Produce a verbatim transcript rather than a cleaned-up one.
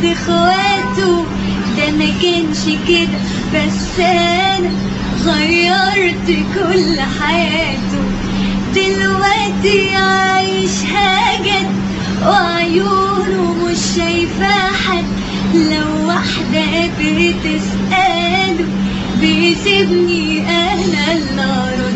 وسط اخواته، ده ما كانش كده بس انا غيرت كل حياته. دلوقتي عايشها جد وعيونه مش شايفة حد، لو واحدة بتسأله بيسيبني انا اللي